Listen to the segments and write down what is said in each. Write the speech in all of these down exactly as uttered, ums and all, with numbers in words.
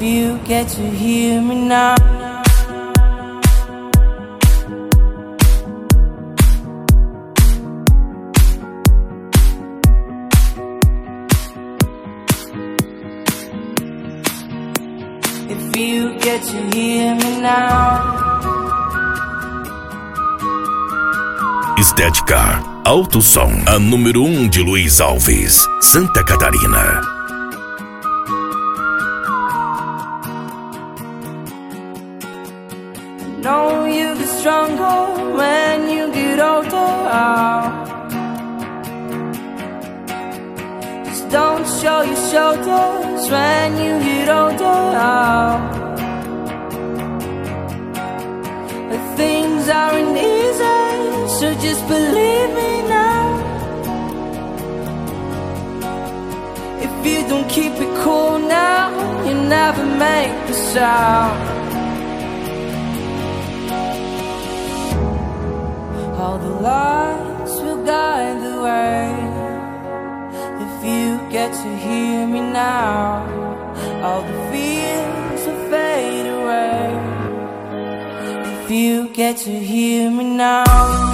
you get to hear me now. If you get to hear me now. Estética Alto Som, a número um de Luiz Alves, Santa Catarina. Know you get stronger when you get older. Just don't show your shoulders when you get older. But things aren't easy, so just believe me now. If you don't keep it cool now, you never make a sound. All the lights will guide the way. If you get to hear me now, all the fears will fade away. If you get to hear me now.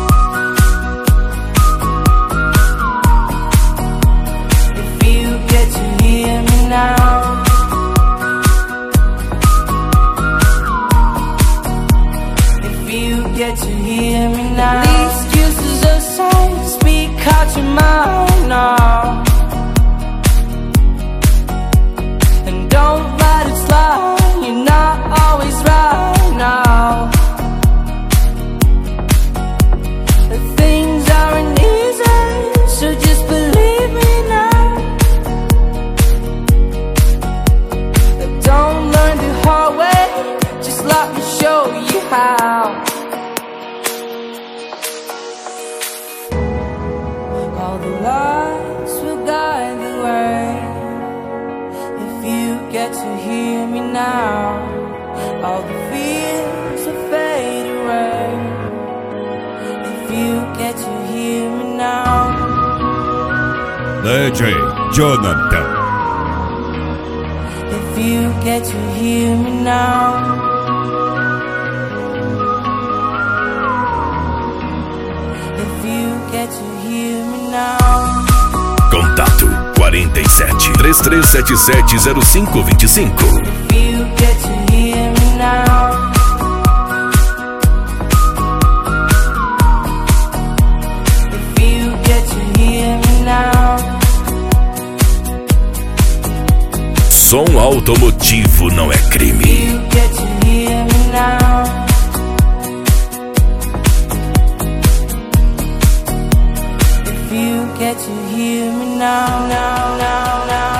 If you get to hear me now. If you get to hear me now. The excuses aside, speak out your mind now. And don't let it slide, you're not always right now. The things aren't easy, so just believe me now. Don't learn the hard way, just let me show you how. All the lights will guide the way. If you get to hear me now, all the fears will fade away. If you get to hear me now. D J Jonathan. If you get to hear me now. If you get to hear me now. Contato quarenta e sete, três três sete sete, zero cinco dois cinco. If you get to hear me now. If you get to hear me now. Som automotivo não é crime. If you get to hear me now. If you get to hear me now, now, now, now.